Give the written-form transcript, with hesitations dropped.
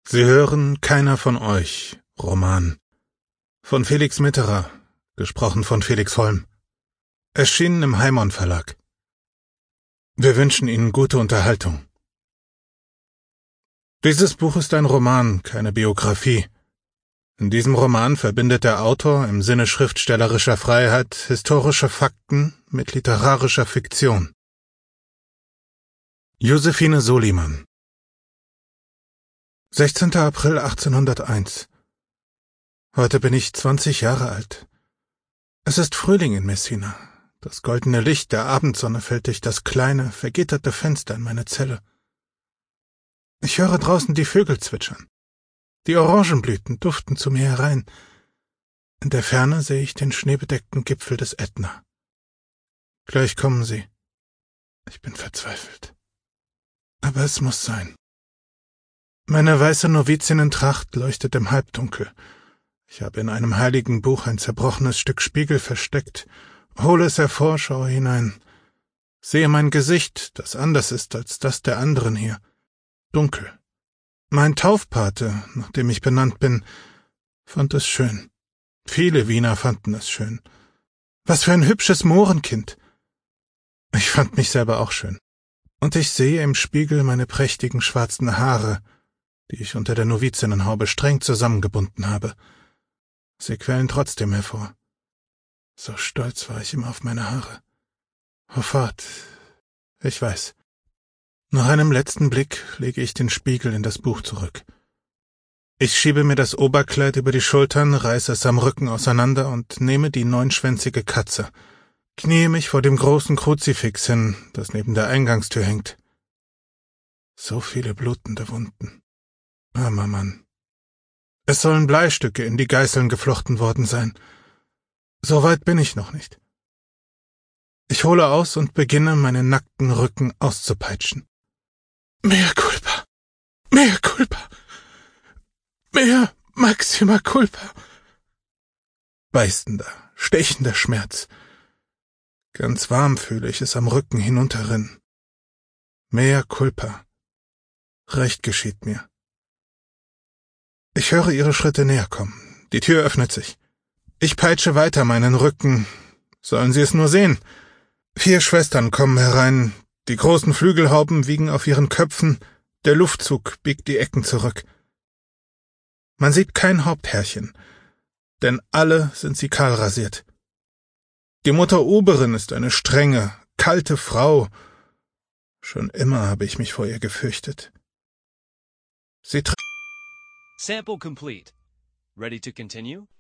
Sie hören Keiner von euch, Roman. Von Felix Mitterer, gesprochen von Felix Holm. Erschienen im Heimon Verlag. Wir wünschen Ihnen gute Unterhaltung. Dieses Buch ist ein Roman, keine Biografie. In diesem Roman verbindet der Autor im Sinne schriftstellerischer Freiheit historische Fakten mit literarischer Fiktion. Josephine Soliman 16. April 1801. Heute bin ich 20 Jahre alt. Es ist Frühling in Messina. Das goldene Licht der Abendsonne fällt durch das kleine, vergitterte Fenster in meine Zelle. Ich höre draußen die Vögel zwitschern. Die Orangenblüten duften zu mir herein. In der Ferne sehe ich den schneebedeckten Gipfel des Ätna. Gleich kommen sie. Ich bin verzweifelt. Aber es muss sein. Meine weiße Novizinnentracht leuchtet im Halbdunkel. Ich habe in einem heiligen Buch ein zerbrochenes Stück Spiegel versteckt, hole es hervor, schaue hinein. Sehe mein Gesicht, das anders ist als das der anderen hier. Dunkel. Mein Taufpate, nach dem ich benannt bin, fand es schön. Viele Wiener fanden es schön. Was für ein hübsches Mohrenkind. Ich fand mich selber auch schön. Und ich sehe im Spiegel meine prächtigen schwarzen Haare, die ich unter der Novizinnenhaube streng zusammengebunden habe. Sie quellen trotzdem hervor. So stolz war ich immer auf meine Haare. Hoffart, ich weiß. Nach einem letzten Blick lege ich den Spiegel in das Buch zurück. Ich schiebe mir das Oberkleid über die Schultern, reiße es am Rücken auseinander und nehme die neunschwänzige Katze, kniee mich vor dem großen Kruzifix hin, das neben der Eingangstür hängt. So viele blutende Wunden. Armer Mann. Es sollen Bleistücke in die Geißeln geflochten worden sein. So weit bin ich noch nicht. Ich hole aus und beginne, meinen nackten Rücken auszupeitschen. Mea culpa, mea culpa, mea maxima culpa. Beißender, stechender Schmerz. Ganz warm fühle ich es am Rücken hinunterrinnen. Mea culpa. Recht geschieht mir. Ich höre ihre Schritte näher kommen. Die Tür öffnet sich. Ich peitsche weiter meinen Rücken. Sollen Sie es nur sehen? 4 Schwestern kommen herein. Die großen Flügelhauben wiegen auf ihren Köpfen. Der Luftzug biegt die Ecken zurück. Man sieht kein Haupthärchen, denn alle sind sie kahl rasiert. Die Mutter Oberin ist eine strenge, kalte Frau. Schon immer habe ich mich vor ihr gefürchtet. Sie Sample complete. Ready to continue?